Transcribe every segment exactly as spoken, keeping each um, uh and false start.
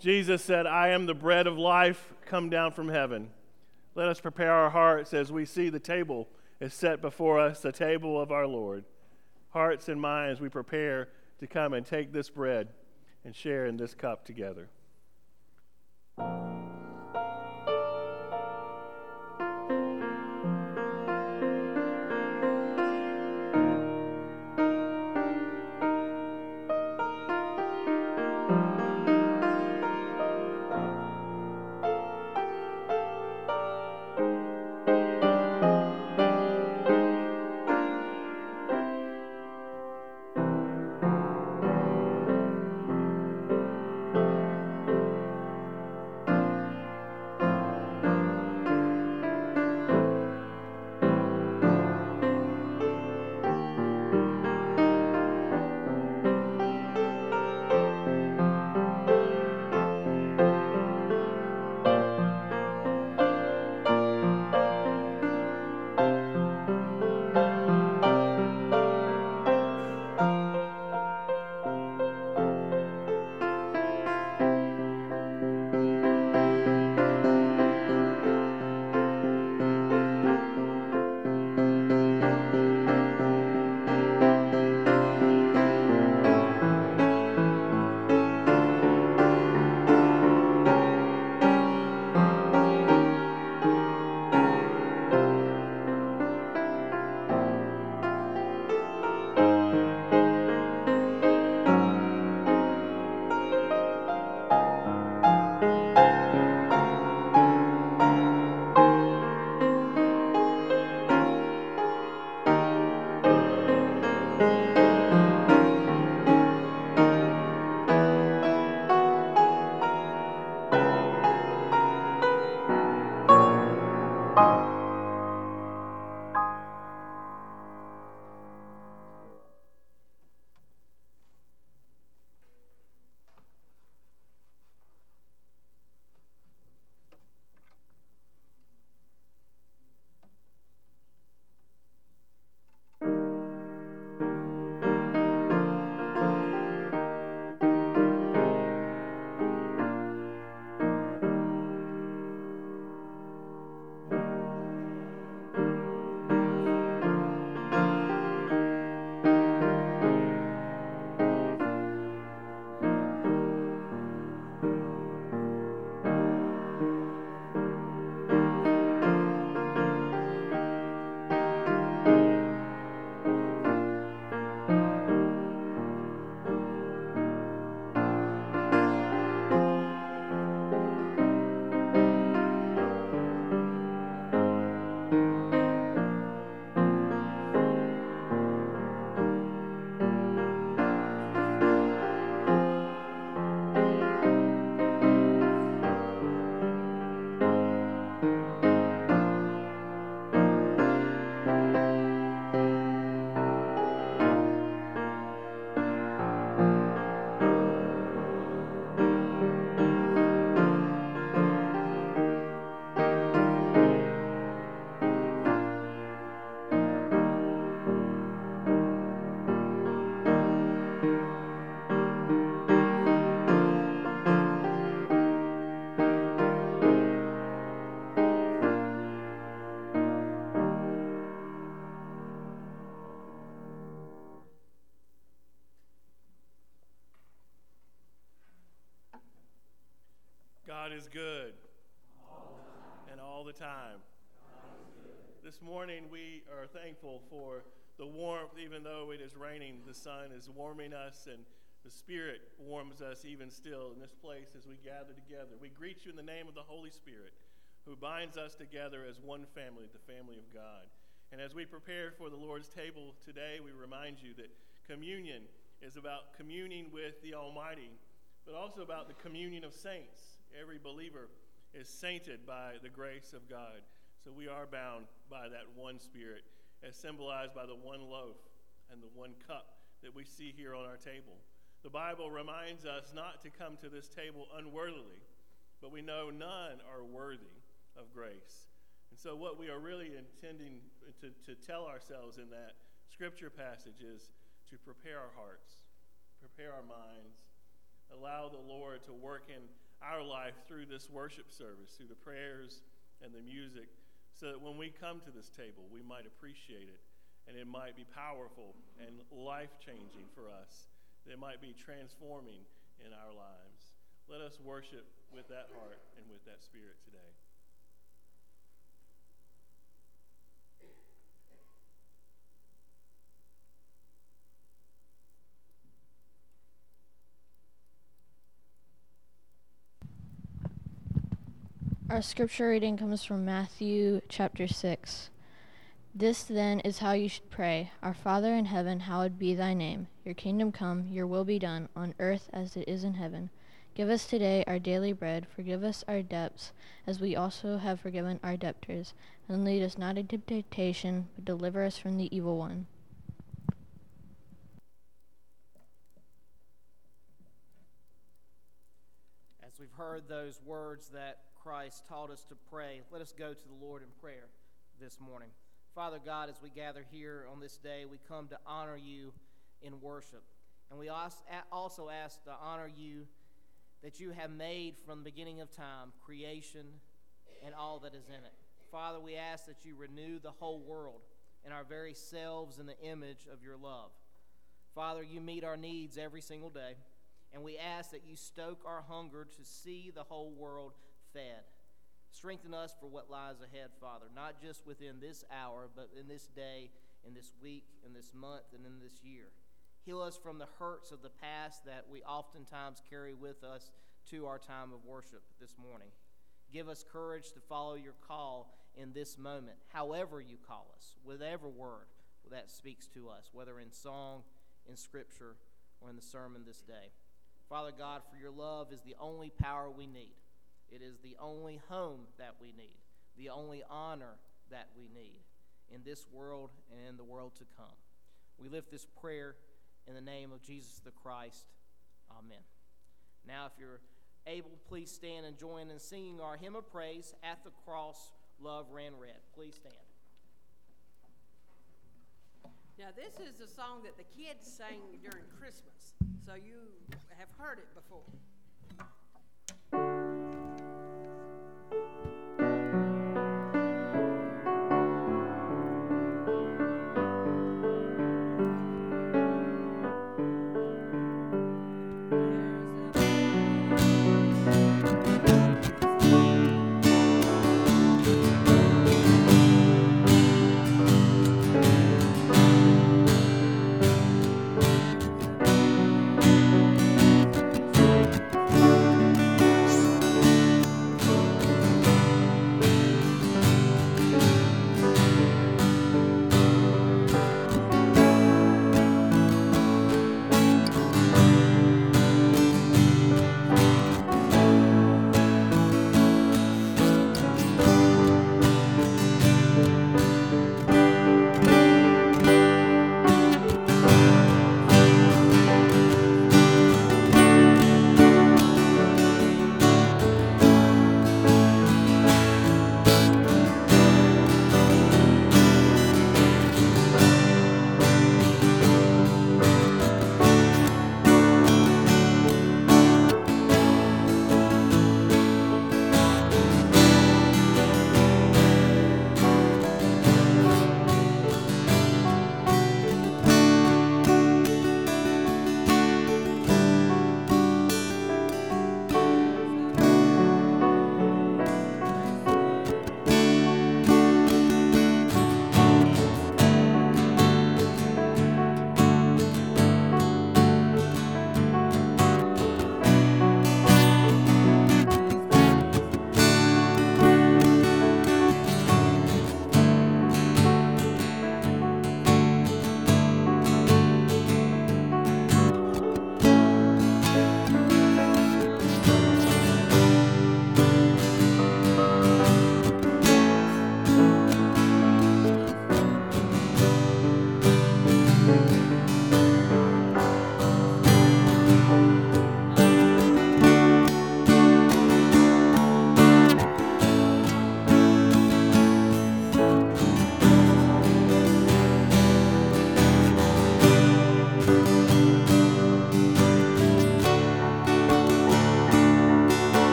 Jesus said, I am the bread of life come down from heaven. Let us prepare our hearts as we see the table is set before us, the table of our Lord. Hearts and minds we prepare to come and take this bread and share in this cup together. God is good. All and all the time. This morning we are thankful for the warmth, even though it is raining, the sun is warming us and the Spirit warms us even still in this place as we gather together. We greet you in the name of the Holy Spirit who binds us together as one family, the family of God. And as we prepare for the Lord's table today, we remind you that communion is about communing with the Almighty, but also about the communion of saints. Every believer is sainted by the grace of God. So we are bound by that one Spirit, as symbolized by the one loaf and the one cup that we see here on our table. The Bible reminds us not to come to this table unworthily, but we know none are worthy of grace. And so what we are really intending to, to tell ourselves in that scripture passage is to prepare our hearts, prepare our minds, allow the Lord to work in our life through this worship service, through the prayers and the music, so that when we come to this table, we might appreciate it, and it might be powerful and life-changing for us. It might be transforming in our lives. Let us worship with that heart and with that spirit today. Our scripture reading comes from Matthew chapter six. This then is how you should pray. Our Father in heaven, hallowed be thy name. Your kingdom come, your will be done, on earth as it is in heaven. Give us today our daily bread. Forgive us our debts, as we also have forgiven our debtors. And lead us not into temptation, but deliver us from the evil one. As we've heard those words that Christ taught us to pray, let us go to the Lord in prayer this morning. Father God, as we gather here on this day, we come to honor you in worship. And we also ask to honor you that you have made from the beginning of time, creation and all that is in it. Father, we ask that you renew the whole world and our very selves in the image of your love. Father, you meet our needs every single day, and we ask that you stoke our hunger to see the whole world fed. Strengthen us for what lies ahead, Father, not just within this hour, but in this day, in this week, in this month, and in this year. Heal us from the hurts of the past that we oftentimes carry with us to our time of worship this morning. Give us courage to follow your call in this moment, however you call us, whatever word that speaks to us, whether in song, in scripture, or in the sermon this day. Father God, for your love is the only power we need. It is the only home that we need, the only honor that we need in this world and in the world to come. We lift this prayer in the name of Jesus the Christ. Amen. Now, if you're able, please stand and join in singing our hymn of praise, At the Cross, Love Ran Red. Please stand. Now, this is the song that the kids sang during Christmas, so you have heard it before. Thank you.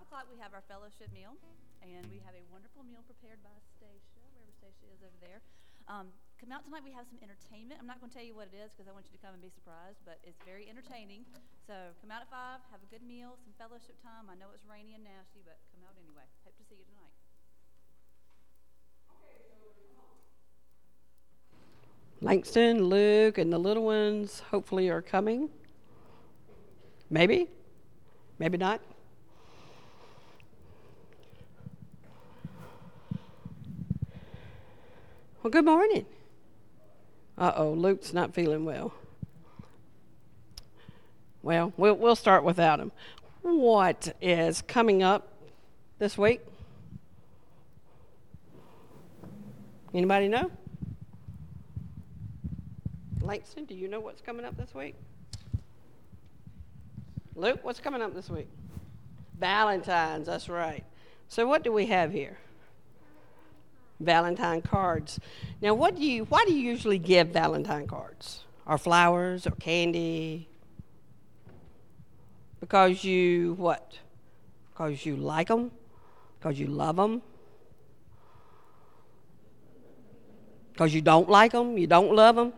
o'clock, we have our fellowship meal, and we have a wonderful meal prepared by Stacia, wherever Stacia is over there. Um, come out tonight. We have some entertainment. I'm not going to tell you what it is because I want you to come and be surprised, but it's very entertaining. So come out at five, have a good meal, some fellowship time. I know it's rainy and nasty, but come out anyway. Hope to see you tonight. Langston, Luke, and the little ones hopefully are coming. Maybe. Maybe not. Well, good morning. Uh-oh, Luke's not feeling well. Well, we'll we'll start without him. What is coming up this week? Anybody know? Langston, do you know what's coming up this week? Luke, what's coming up this week? Valentine's, that's right. So what do we have here? Valentine cards. Now, what do you? Why do you usually give Valentine cards? Or flowers or candy? Because you what? Because you like them? Because you love them? Because you don't like them? You don't love them?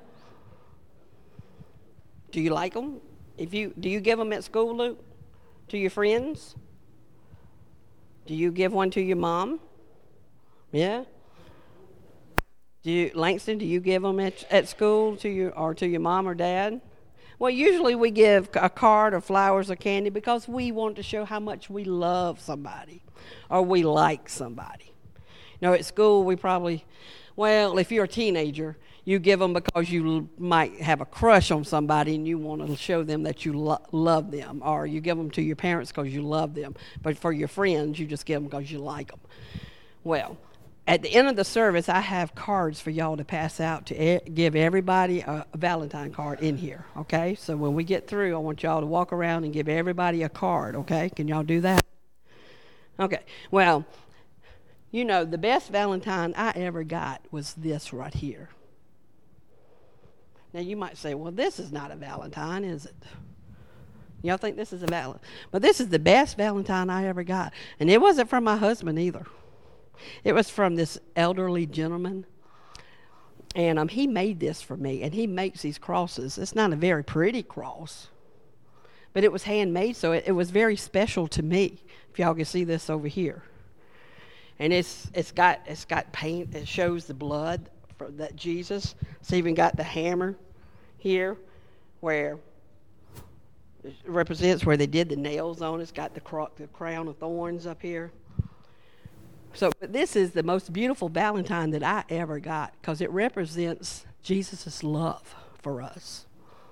Do you like them? If you do, you give them at school, Luke? To your friends? Do you give one to your mom? Yeah. Do you, Langston, do you give them at, at school to your or to your mom or dad? Well, usually we give a card or flowers or candy because we want to show how much we love somebody or we like somebody. You know, at school we probably, well, if you're a teenager, you give them because you l- might have a crush on somebody and you want to show them that you lo- love them, or you give them to your parents because you love them. But for your friends, you just give them because you like them. Well, at the end of the service, I have cards for y'all to pass out to e- give everybody a, a Valentine card in here, okay? So when we get through, I want y'all to walk around and give everybody a card, okay? Can y'all do that? Okay. Well, you know, the best Valentine I ever got was this right here. Now, you might say, well, this is not a Valentine, is it? Y'all think this is a Valentine? But this is the best Valentine I ever got. And it wasn't from my husband either. It was from this elderly gentleman. And um, he made this for me. And he makes these crosses. It's not a very pretty cross. But it was handmade, so it, it was very special to me. If y'all can see this over here. And it's it's got it's got paint. It shows the blood for that Jesus. It's even got the hammer here, where it represents where they did the nails on it. It's got the, cro- the crown of thorns up here. So, but this is the most beautiful Valentine that I ever got because it represents Jesus' love for us.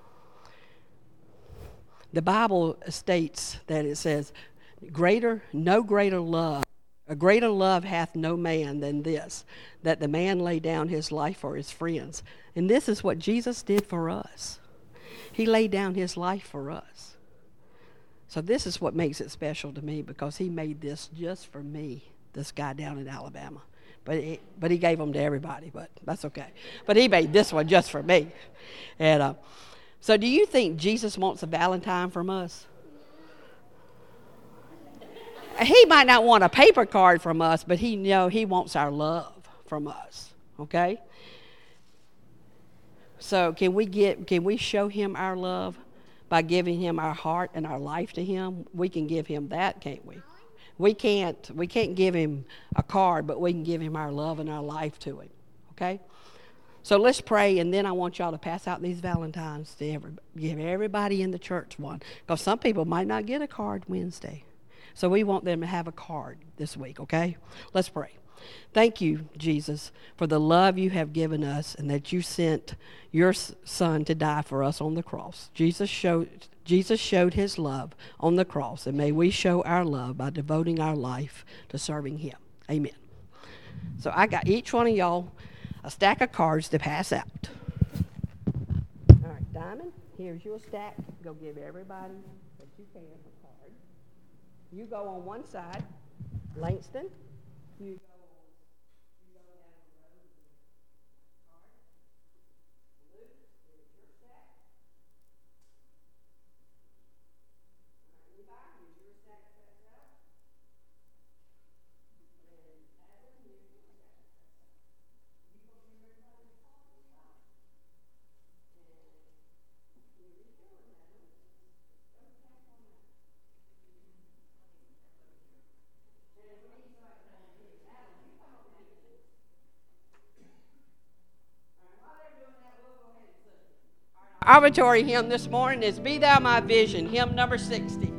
The Bible states that it says, "Greater, no greater love, a greater love hath no man than this, that the man lay down his life for his friends." And this is what Jesus did for us. He laid down his life for us. So this is what makes it special to me because he made this just for me. This guy down in Alabama. But he, but he gave them to everybody, but that's okay. But he made this one just for me. And uh, so do you think Jesus wants a Valentine from us? He might not want a paper card from us, but he know he wants our love from us, okay? So can we get can we show him our love by giving him our heart and our life to him? We can give him that, can't we? We can't we can't give him a card, but we can give him our love and our life to him. Okay? So let's pray, and then I want y'all to pass out these Valentines to every, give everybody in the church one. Because some people might not get a card Wednesday. So we want them to have a card this week, okay? Let's pray. Thank you, Jesus, for the love you have given us and that you sent your son to die for us on the cross. Jesus showed Jesus showed his love on the cross, and may we show our love by devoting our life to serving him. Amen. So I got each one of y'all a stack of cards to pass out. All right, Diamond, here's your stack. Go give everybody that you can a card. You go on one side. Langston, you go. Offertory hymn this morning is Be Thou My Vision, hymn number sixty.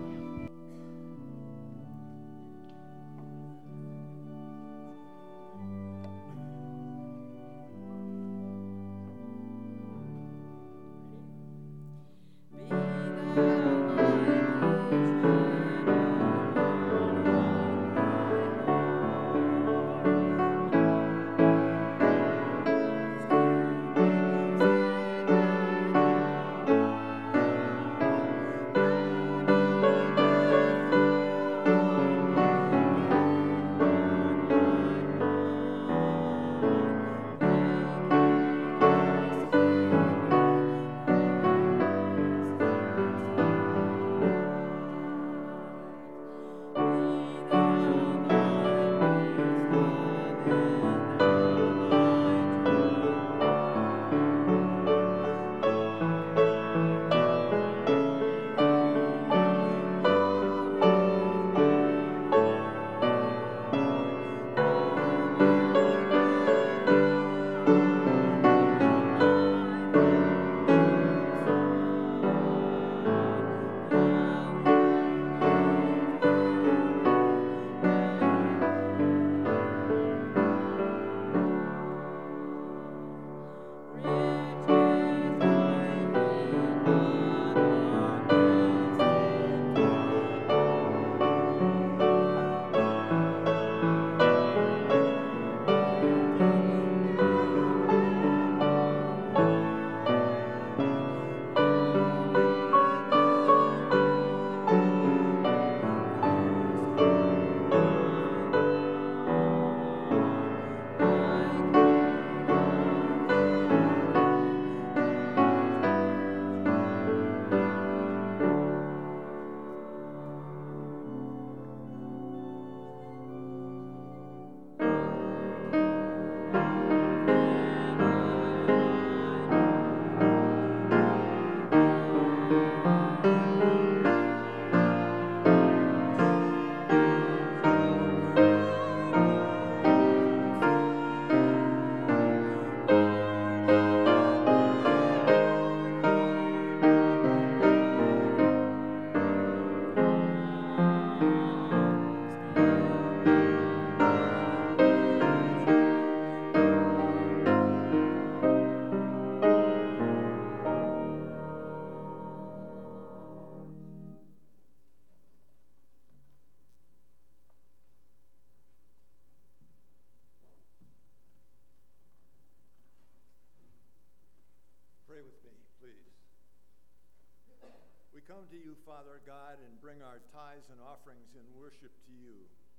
come to you, Father God, and bring our tithes and offerings in worship to you.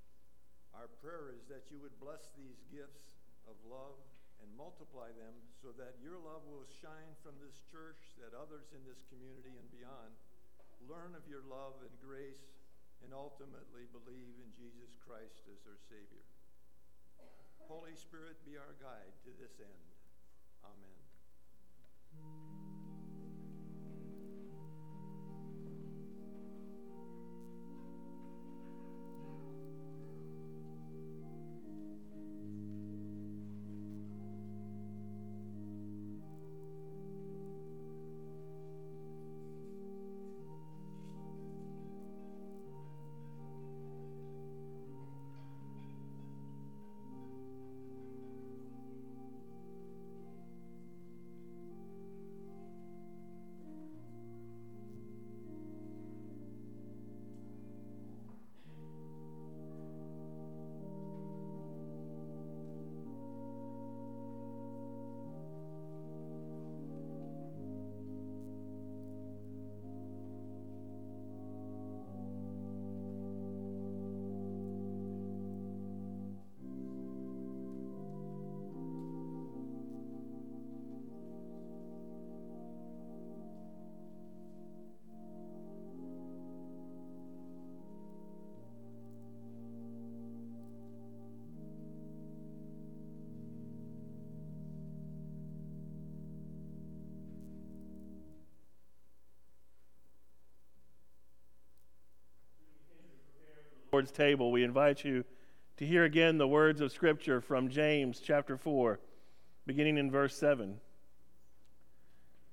Our prayer is that you would bless these gifts of love and multiply them so that your love will shine from this church, that others in this community and beyond learn of your love and grace and ultimately believe in Jesus Christ as their Savior. Holy Spirit, be our guide to this end. Amen. Lord's table, we invite you to hear again the words of Scripture from James chapter four, beginning in verse seven.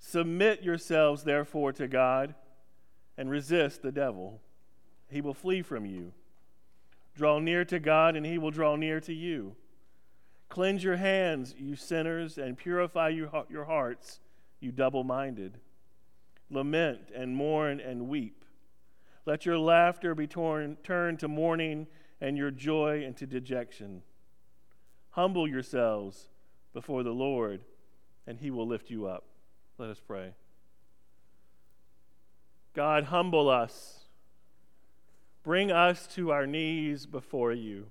Submit yourselves, therefore, to God, and resist the devil. He will flee from you. Draw near to God, and he will draw near to you. Cleanse your hands, you sinners, and purify your, your hearts, you double-minded. Lament and mourn and weep. Let your laughter be torn, turned to mourning, and your joy into dejection. Humble yourselves before the Lord, and he will lift you up. Let us pray. God, humble us. Bring us to our knees before you.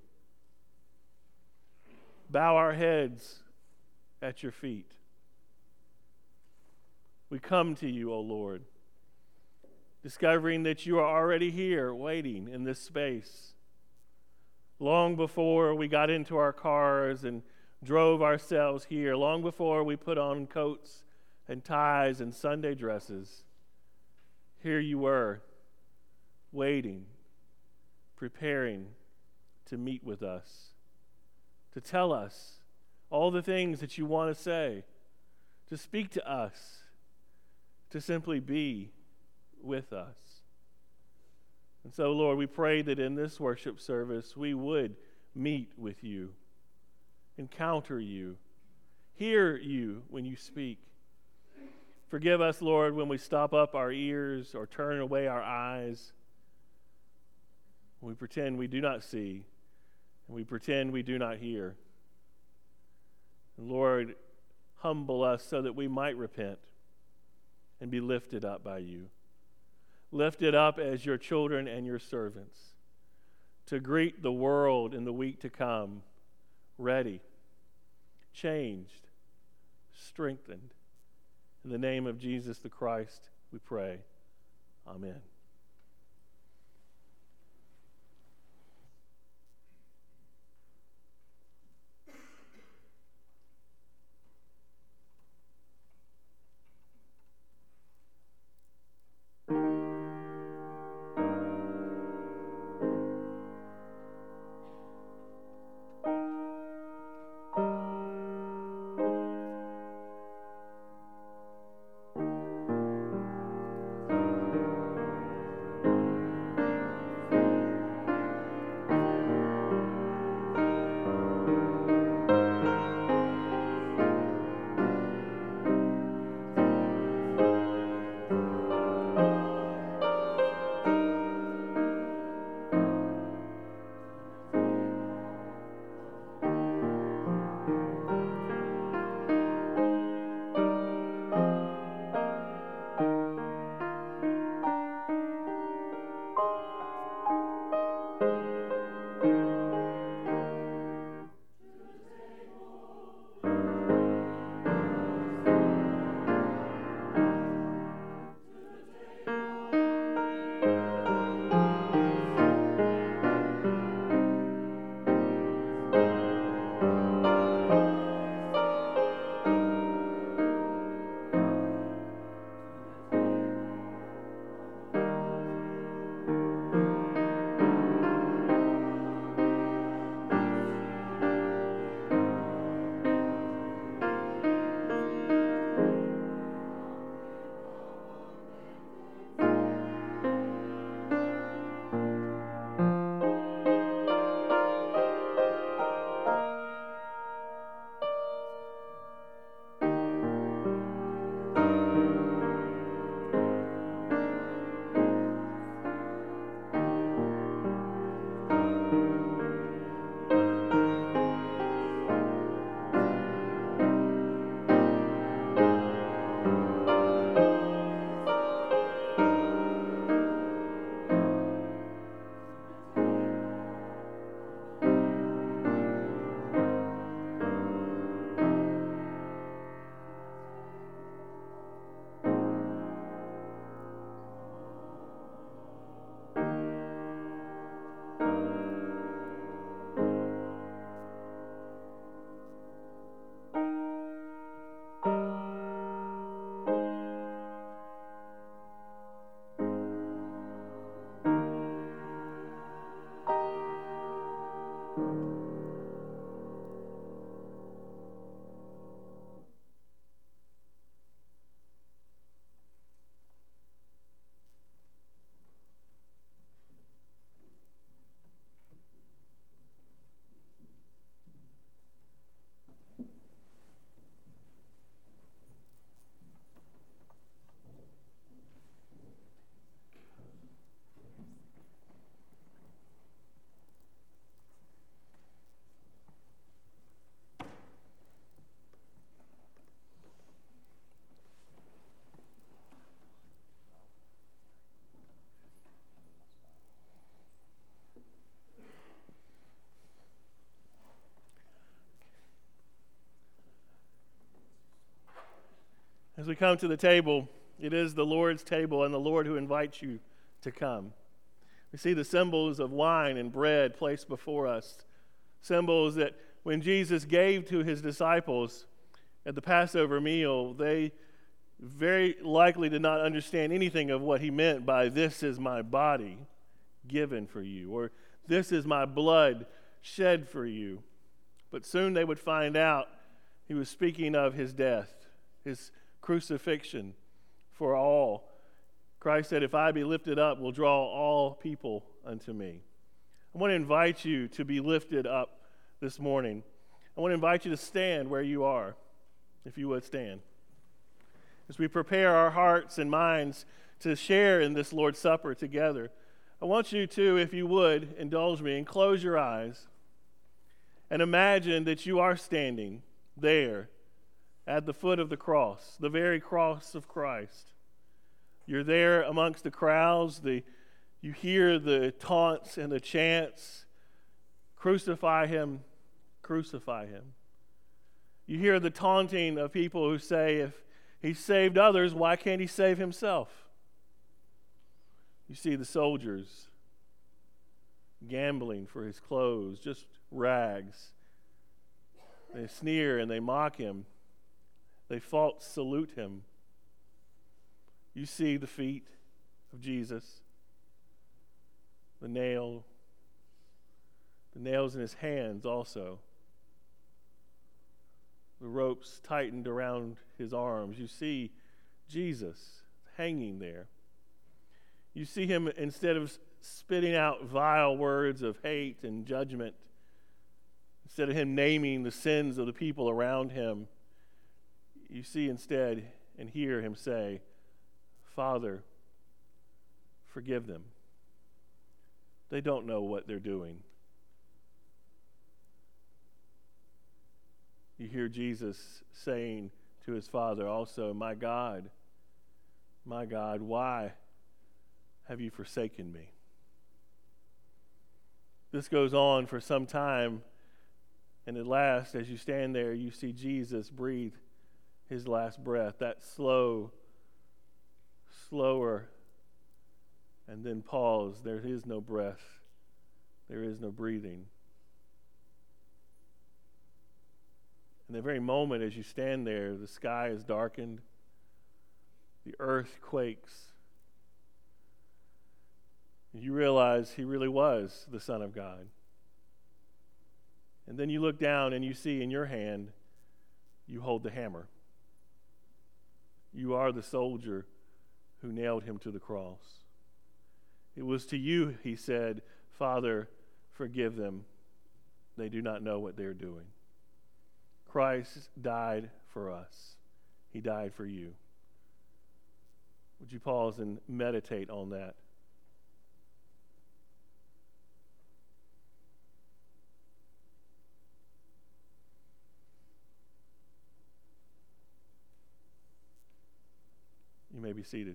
Bow our heads at your feet. We come to you, O Lord, discovering that you are already here waiting in this space. Long before we got into our cars and drove ourselves here, long before we put on coats and ties and Sunday dresses, here you were, waiting, preparing to meet with us, to tell us all the things that you want to say, to speak to us, to simply be with us. And so, Lord, we pray that in this worship service we would meet with you, encounter you, hear you when you speak. Forgive us, Lord, when we stop up our ears or turn away our eyes. We pretend we do not see, and we pretend we do not hear. And Lord, humble us so that we might repent and be lifted up by you. Lifted up as your children and your servants to greet the world in the week to come, ready, changed, strengthened. In the name of Jesus the Christ, we pray. Amen. As we come to the table, it is the Lord's table and the Lord who invites you to come. We see the symbols of wine and bread placed before us, symbols that when Jesus gave to his disciples at the Passover meal, they very likely did not understand anything of what he meant by "this is my body given for you," or "this is my blood shed for you." But soon they would find out he was speaking of his death, his crucifixion for all. Christ said, "If I be lifted up, will draw all people unto me." I want to invite you to be lifted up this morning. I want to invite you to stand where you are, if you would stand. As we prepare our hearts and minds to share in this Lord's Supper together, I want you to, if you would, indulge me and close your eyes and imagine that you are standing there at the foot of the cross, the very cross of Christ. You're there amongst the crowds. The, you hear the taunts and the chants, "Crucify him, crucify him." You hear the taunting of people who say, if he saved others, why can't he save himself? You see the soldiers gambling for his clothes, just rags. They sneer and they mock him. They false salute him. You see the feet of Jesus, the nail, the nails in his hands also, the ropes tightened around his arms. You see Jesus hanging there. You see him, instead of spitting out vile words of hate and judgment, instead of him naming the sins of the people around him, you see instead and hear him say, "Father, forgive them. They don't know what they're doing." You hear Jesus saying to his Father also, "My God, my God, why have you forsaken me?" This goes on for some time, and at last, as you stand there, you see Jesus breathe his last breath, that slow, slower, and then pause. There is no breath. There is no breathing. In the very moment as you stand there, the sky is darkened, the earth quakes. You realize he really was the Son of God. And then you look down and you see in your hand, you hold the hammer. You are the soldier who nailed him to the cross. It was to you, he said, "Father, forgive them. They do not know what they're doing." Christ died for us. He died for you. Would you pause and meditate on that? You may be seated.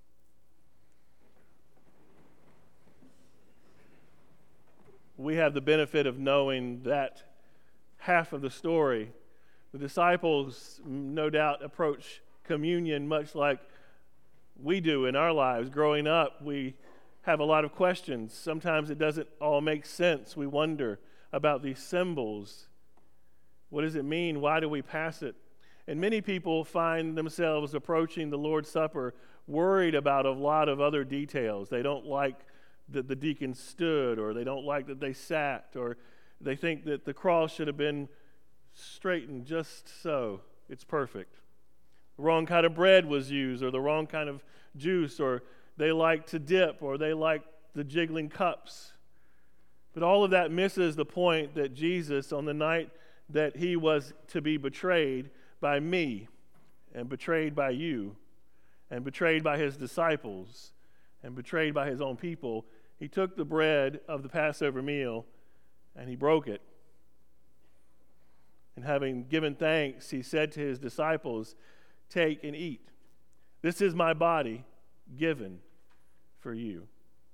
We have the benefit of knowing that half of the story. The disciples, no doubt, approach communion much like we do in our lives. Growing up, we have a lot of questions. Sometimes it doesn't all make sense. We wonder about these symbols. What does it mean? Why do we pass it? And many people find themselves approaching the Lord's Supper worried about a lot of other details. They don't like that the deacons stood, or they don't like that they sat, or they think that the cross should have been straightened just so. It's perfect. The wrong kind of bread was used, or the wrong kind of juice, or they like to dip, or they like the jiggling cups. But all of that misses the point that Jesus, on the night that he was to be betrayed by me, and betrayed by you, and betrayed by his disciples, and betrayed by his own people, he took the bread of the Passover meal and he broke it. And having given thanks, he said to his disciples, "Take and eat. This is my body given for you."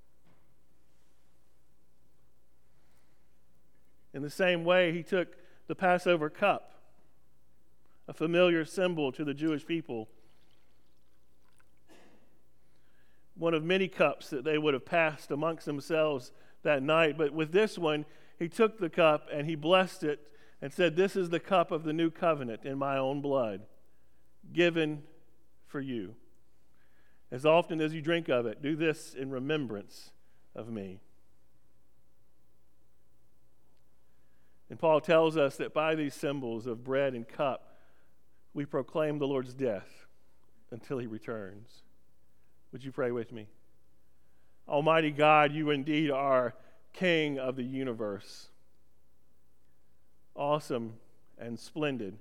In the same way, he took the Passover cup, a familiar symbol to the Jewish people, one of many cups that they would have passed amongst themselves that night. But with this one, he took the cup and he blessed it and said, "This is the cup of the new covenant in my own blood, given for you. As often as you drink of it, do this in remembrance of me." And Paul tells us that by these symbols of bread and cup, we proclaim the Lord's death until he returns. Would you pray with me? Almighty God, you indeed are King of the universe, awesome and splendid.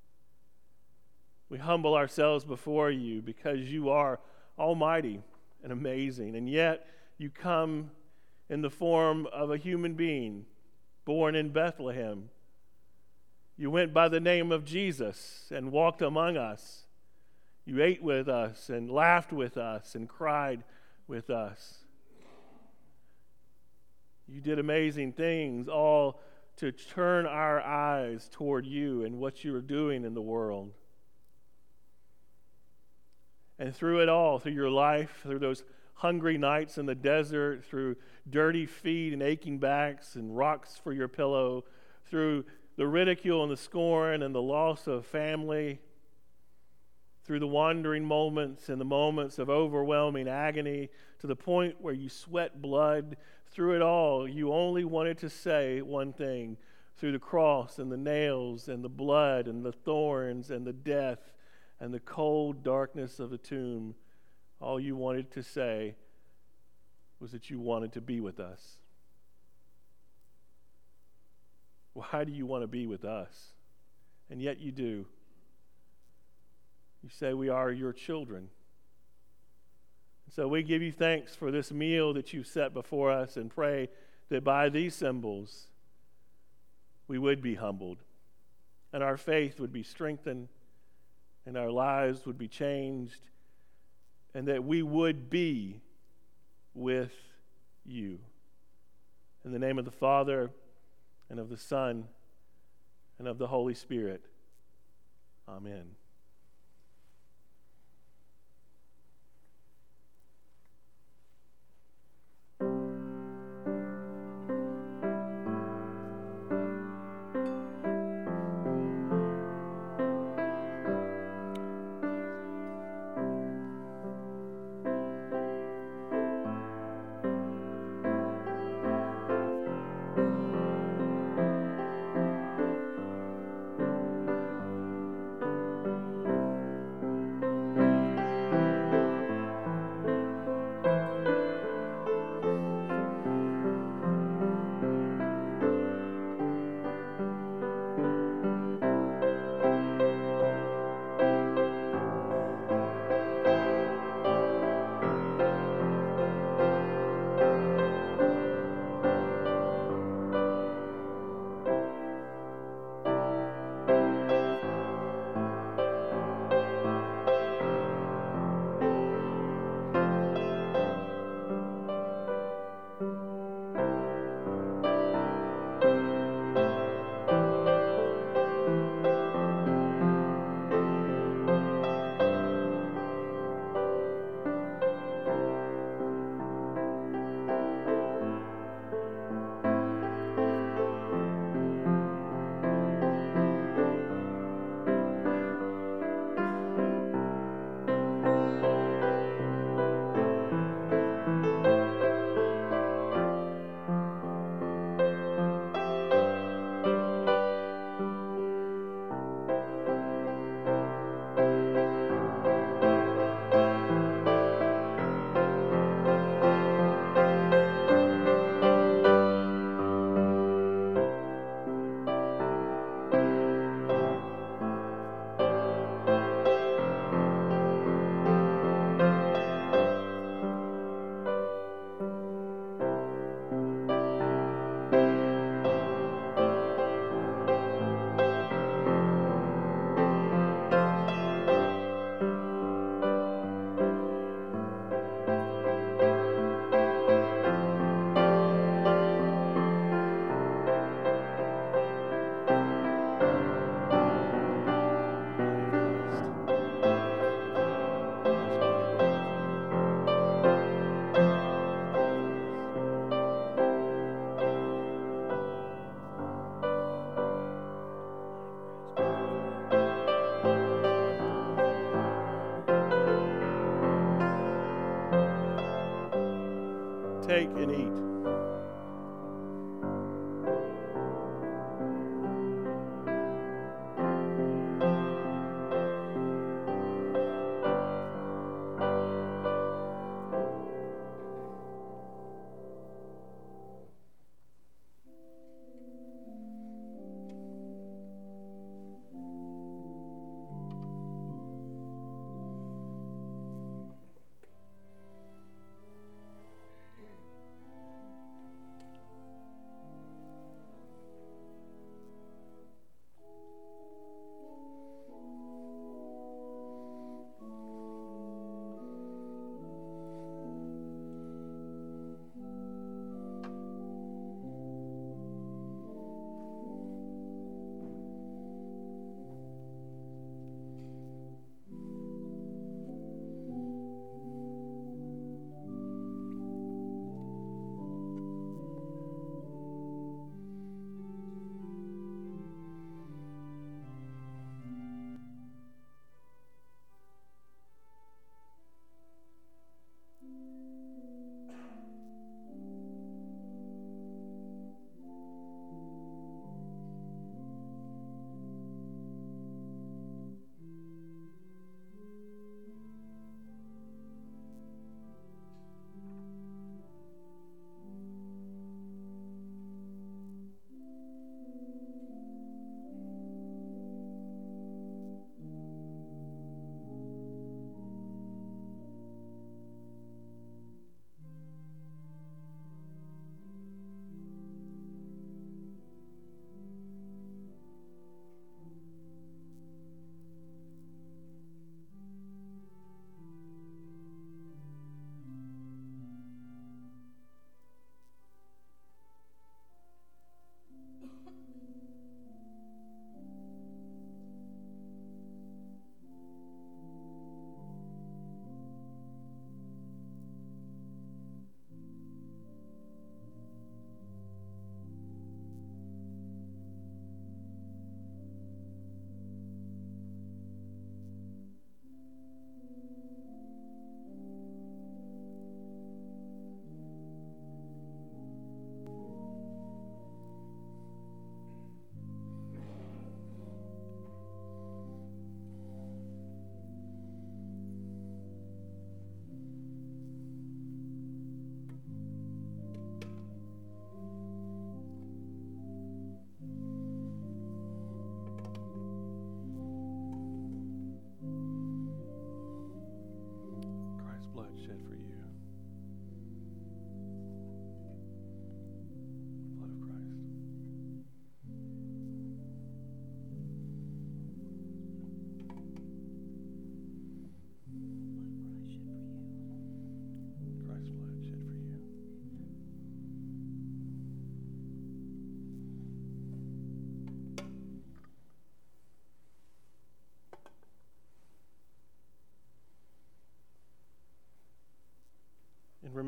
We humble ourselves before you because you are almighty and amazing, and yet you come in the form of a human being born in Bethlehem. You went by the name of Jesus and walked among us. You ate with us and laughed with us and cried with us. You did amazing things, all to turn our eyes toward you and what you are doing in the world. And through it all, through your life, through those hungry nights in the desert, through dirty feet and aching backs and rocks for your pillow, through the ridicule and the scorn and the loss of family, through the wandering moments and the moments of overwhelming agony, to the point where you sweat blood, through it all, you only wanted to say one thing. Through the cross and the nails and the blood and the thorns and the death and the cold darkness of the tomb, all you wanted to say was that you wanted to be with us. Why do you want to be with us? And yet you do. You say we are your children. So we give you thanks for this meal that you've set before us and pray that by these symbols we would be humbled and our faith would be strengthened and our lives would be changed and that we would be with you. In the name of the Father and of the Son and of the Holy Spirit. Amen.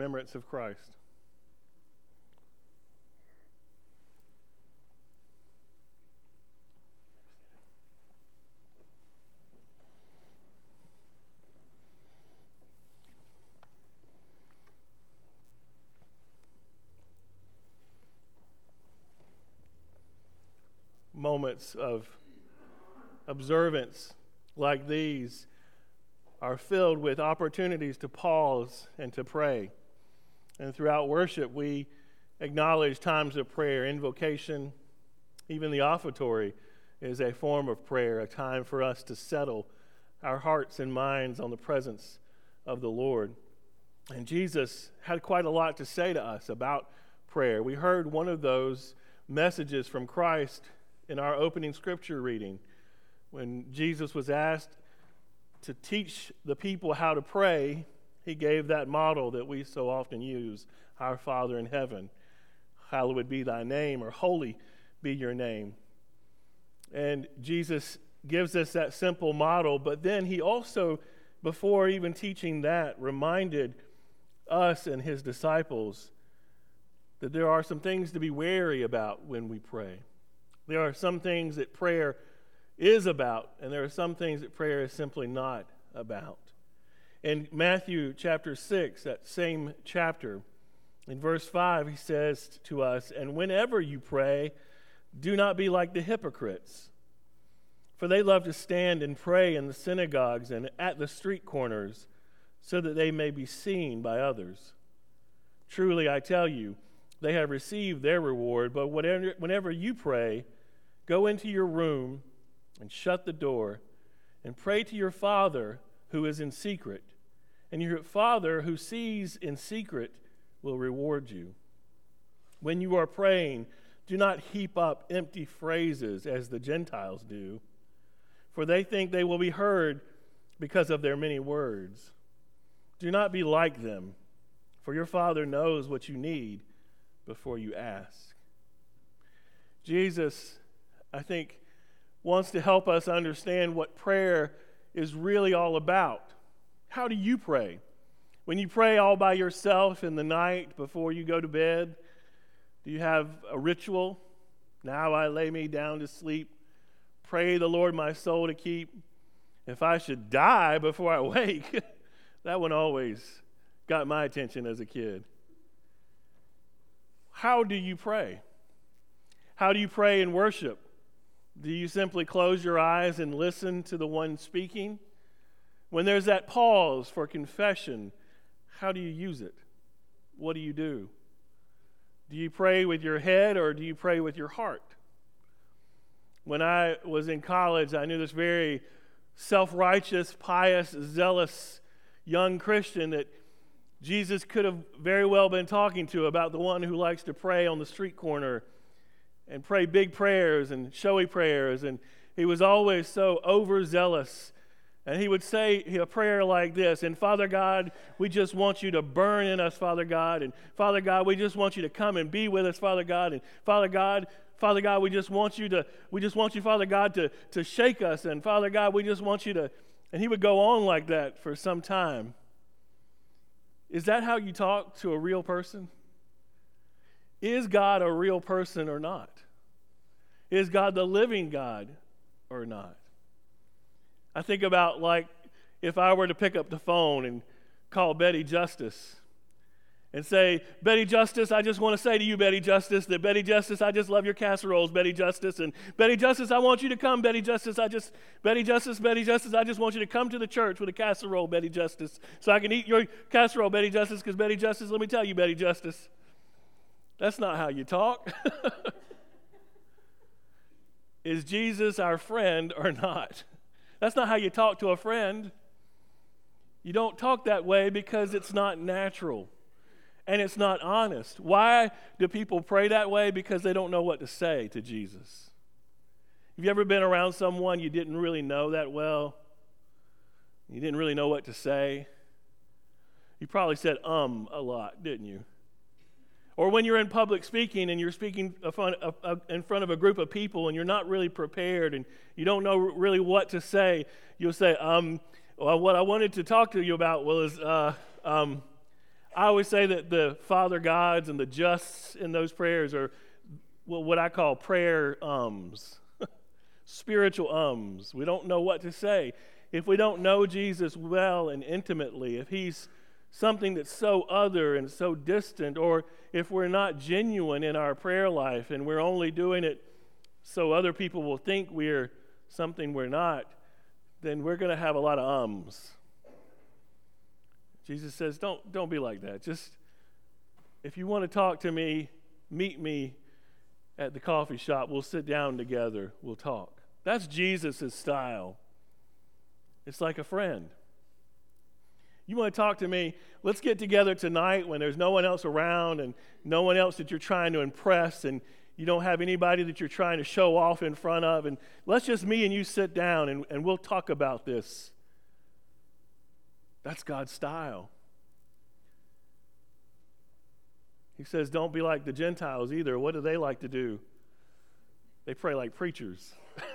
remembrance of Christ. Moments of observance like these are filled with opportunities to pause and to pray. And throughout worship, we acknowledge times of prayer, invocation, even the offertory is a form of prayer, a time for us to settle our hearts and minds on the presence of the Lord. And Jesus had quite a lot to say to us about prayer. We heard one of those messages from Christ in our opening scripture reading, when Jesus was asked to teach the people how to pray, he gave that model that we so often use, our Father in heaven, hallowed be thy name, or holy be your name. And Jesus gives us that simple model, but then he also, before even teaching that, reminded us and his disciples that there are some things to be wary about when we pray. There are some things that prayer is about, and there are some things that prayer is simply not about. In Matthew chapter six, that same chapter, in verse five, he says to us, "And whenever you pray, do not be like the hypocrites, for they love to stand and pray in the synagogues and at the street corners, so that they may be seen by others. Truly, I tell you, they have received their reward. But whenever, whenever you pray, go into your room and shut the door and pray to your Father who is in secret, and your Father who sees in secret will reward you. When you are praying, do not heap up empty phrases as the Gentiles do, for they think they will be heard because of their many words. Do not be like them, for your Father knows what you need before you ask." Jesus, I think, wants to help us understand what prayer is really all about. How do you pray? When you pray all by yourself in the night before you go to bed, do you have a ritual? Now I lay me down to sleep. Pray the Lord my soul to keep. If I should die before I wake, that one always got my attention as a kid. How do you pray? How do you pray in worship? Do you simply close your eyes and listen to the one speaking? When there's that pause for confession, how do you use it? What do you do? Do you pray with your head or do you pray with your heart? When I was in college, I knew this very self-righteous, pious, zealous young Christian that Jesus could have very well been talking to about the one who likes to pray on the street corner and pray big prayers and showy prayers, and he was always so overzealous. And he would say a prayer like this, "And Father God, we just want you to burn in us, Father God, and Father God, we just want you to come and be with us, Father God, and Father God, Father God, we just want you to, we just want you, Father God, to, to shake us, and Father God, we just want you to," and he would go on like that for some time. Is that how you talk to a real person? Is God a real person or not? Is God the living God or not? I think about, like, if I were to pick up the phone and call Betty Justice and say, "Betty Justice, I just want to say to you, Betty Justice, that Betty Justice, I just love your casseroles, Betty Justice, and Betty Justice, I want you to come, Betty Justice, I just, Betty Justice, Betty Justice, I just want you to come to the church with a casserole, Betty Justice, so I can eat your casserole, Betty Justice, because Betty Justice, let me tell you, Betty Justice, that's not how you talk." Is Jesus our friend or not? That's not how you talk to a friend. You don't talk that way because it's not natural and it's not honest. Why do people pray that way? Because they don't know what to say to Jesus. Have you ever been around someone you didn't really know that well? You didn't really know what to say? You probably said um a lot, didn't you? Or when you're in public speaking and you're speaking in front of a group of people and you're not really prepared and you don't know really what to say, you'll say, um, well, what I wanted to talk to you about was, uh, um, I always say that the Father Gods and the justs in those prayers are well, what I call prayer ums, spiritual ums. We don't know what to say. If we don't know Jesus well and intimately, if he's something that's so other and so distant, or if we're not genuine in our prayer life and we're only doing it so other people will think we're something we're not, then we're going to have a lot of ums. Jesus says, don't, don't be like that. Just, if you want to talk to me, meet me at the coffee shop. We'll sit down together. We'll talk. That's Jesus' style. It's like a friend. You want to talk to me? Let's get together tonight when there's no one else around and no one else that you're trying to impress and you don't have anybody that you're trying to show off in front of. And let's just me and you sit down and, and we'll talk about this. That's God's style. He says, don't be like the Gentiles either. What do they like to do? They pray like preachers.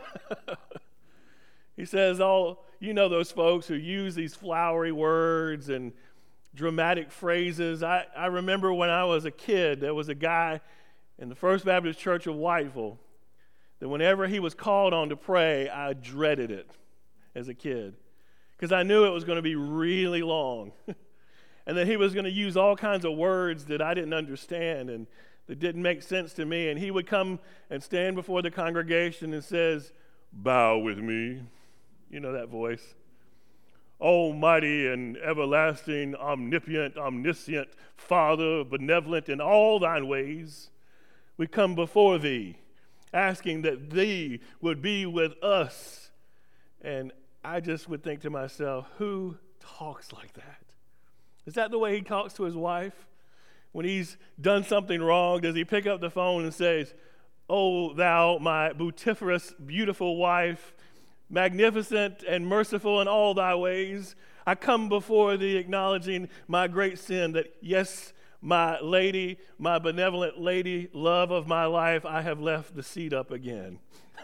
He says, oh, you know those folks who use these flowery words and dramatic phrases. I, I remember when I was a kid, there was a guy in the First Baptist Church of Whiteville that whenever he was called on to pray, I dreaded it as a kid because I knew it was going to be really long and that he was going to use all kinds of words that I didn't understand and that didn't make sense to me. And he would come and stand before the congregation and says, bow with me. You know that voice. Almighty and everlasting, omnipotent, omniscient, Father, benevolent in all thine ways, we come before thee, asking that thee would be with us. And I just would think to myself, who talks like that? Is that the way he talks to his wife? When he's done something wrong, does he pick up the phone and says, O thou, my beautiferous, beautiful wife, magnificent and merciful in all thy ways, I come before thee acknowledging my great sin that, yes, my lady, my benevolent lady, love of my life, I have left the seat up again.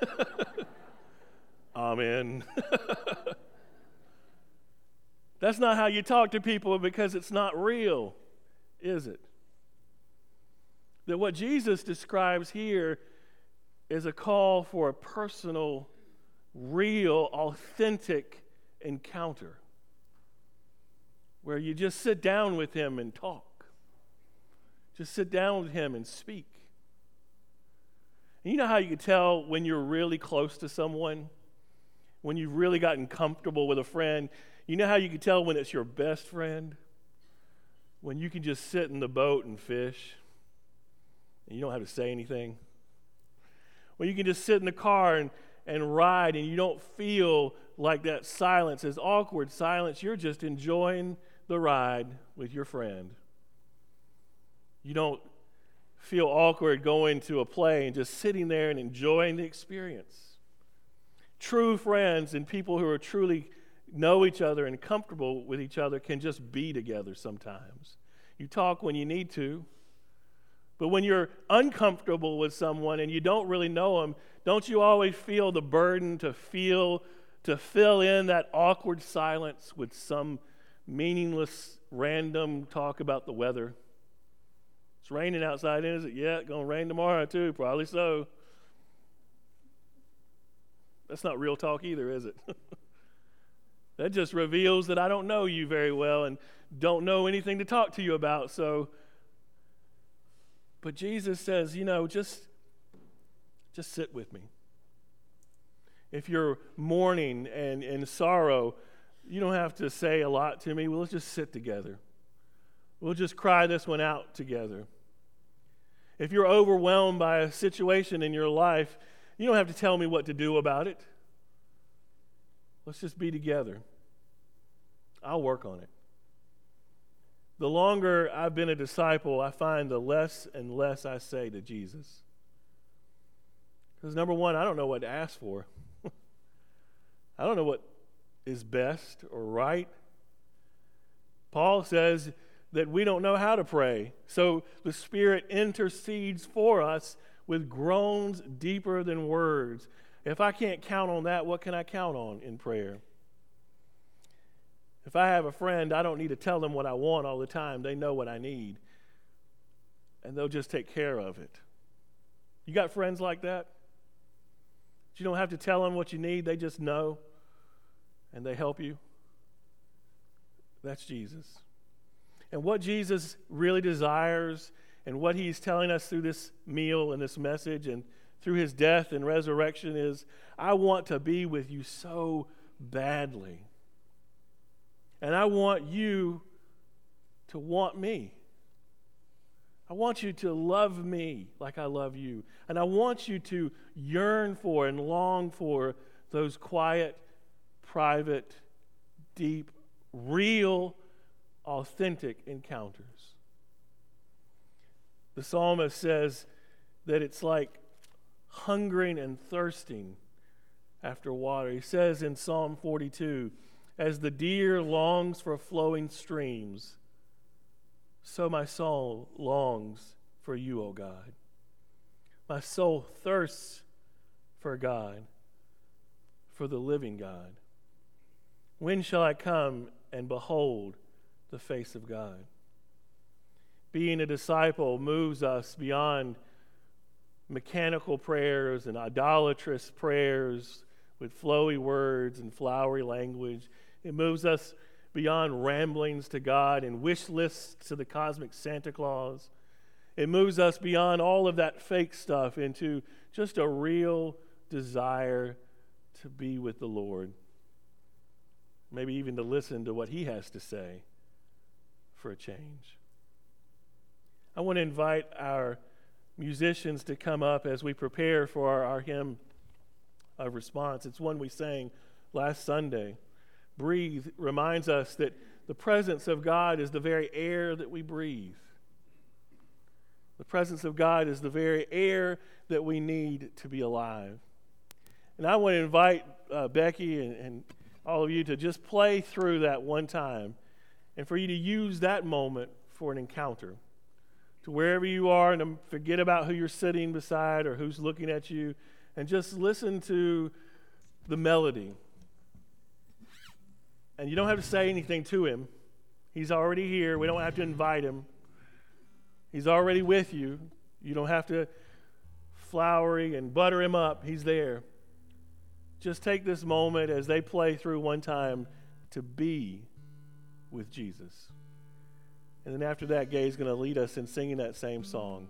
Amen. That's not how you talk to people because it's not real, is it? That what Jesus describes here is a call for a personal, real, authentic encounter where you just sit down with him and talk. Just sit down with him and speak. And you know how you can tell when you're really close to someone? When you've really gotten comfortable with a friend? You know how you can tell when it's your best friend? When you can just sit in the boat and fish and you don't have to say anything. When you can just sit in the car and, and ride and you don't feel like that silence is awkward silence. You're just enjoying the ride with your friend. You don't feel awkward going to a play and just sitting there and enjoying the experience. True friends and people who are truly know each other and comfortable with each other can just be together sometimes. You talk when you need to, but when you're uncomfortable with someone and you don't really know them, don't you always feel the burden to feel, to fill in that awkward silence with some meaningless, random talk about the weather? It's raining outside, is it? Yeah, it's going to rain tomorrow too, probably so. That's not real talk either, is it? That just reveals that I don't know you very well and don't know anything to talk to you about. So, but Jesus says, you know, just, just sit with me. If you're mourning and in sorrow, you don't have to say a lot to me. We'll just sit together. We'll just cry this one out together. If you're overwhelmed by a situation in your life, you don't have to tell me what to do about it. Let's just be together. I'll work on it. The longer I've been a disciple, I find the less and less I say to Jesus. Because number one, I don't know what to ask for. I don't know what is best or right. Paul says that we don't know how to pray. So the Spirit intercedes for us with groans deeper than words. If I can't count on that, what can I count on in prayer? If I have a friend, I don't need to tell them what I want all the time. They know what I need. And they'll just take care of it. You got friends like that? You don't have to tell them what you need. They just know. And they help you. That's Jesus. And what Jesus really desires and what he's telling us through this meal and this message and through his death and resurrection is, I want to be with you so badly. And I want you to want me. I want you to love me like I love you. And I want you to yearn for and long for those quiet, private, deep, real, authentic encounters. The psalmist says that it's like hungering and thirsting after water. He says in Psalm forty-two, as the deer longs for flowing streams, so my soul longs for you, O God. My soul thirsts for God, for the living God. When shall I come and behold the face of God? Being a disciple moves us beyond mechanical prayers and idolatrous prayers with flowy words and flowery language. It moves us beyond ramblings to God and wish lists to the cosmic Santa Claus. It moves us beyond all of that fake stuff into just a real desire to be with the Lord. Maybe even to listen to what he has to say for a change. I want to invite our musicians to come up as we prepare for our, our hymn of response. It's one we sang last Sunday. Breathe reminds us that the presence of God is the very air that we breathe. The presence of God is the very air that we need to be alive. And I want to invite uh, Becky and, and all of you to just play through that one time and for you to use that moment for an encounter. To wherever you are, and forget about who you're sitting beside or who's looking at you, and just listen to the melody. And you don't have to say anything to him. He's already here. We don't have to invite him. He's already with you. You don't have to flowery and butter him up. He's there. Just take this moment as they play through one time to be with Jesus. And then after that, Gay's going to lead us in singing that same song.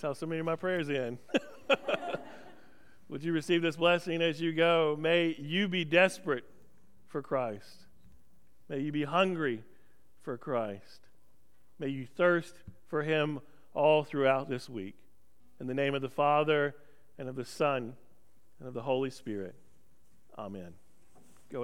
how so many of my prayers end. Would you receive this blessing as you go? May you be desperate for Christ. May you be hungry for Christ. May you thirst for him all throughout this week. In the name of the Father, and of the Son, and of the Holy Spirit. Amen.